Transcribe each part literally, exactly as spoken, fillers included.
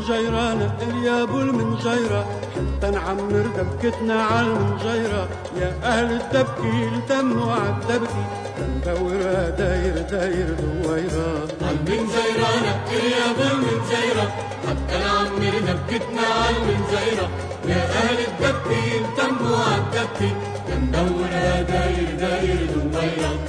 المنجيرة يا ابو المنجيرة، حتى نعمر دبكتنا على المنجيرة. يا اهل الدبكي التموا عالدبكي، ندورها داير داير دويرة. المنجيرة يا ابو المنجيرة، حتى نعمر دبكتنا على المنجيرة. يا اهل الدبكي التموا عالدبكي، ندورها داير داير دويرة.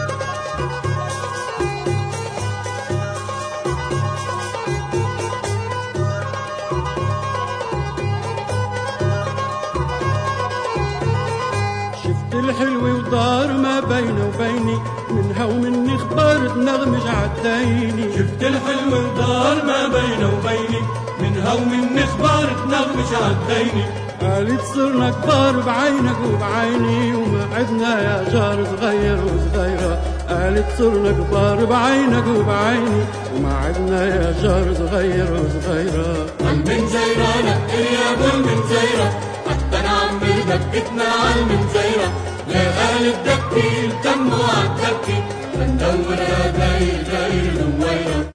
الحلوة ودار ما بينه وبيني، منها ومني اخبار تنغمج عالديني. شفت الحلوة ودار ما بينه وبيني، منها ومني اخبار تنغمج عالديني. قالت صرنا كبار بعينك وبعيني، وما عدنا يا جار صغير وصغيرة. قالت صرنا كبار بعينك وبعيني، وما عدنا يا جار صغير وصغيرة. المنجيرة يا ابو المنجيرة، حتى نعمر دبكتنا على المنجيرة. يا اهل الدبكي التموا عالدبكي، ندورها داير داير دويرة.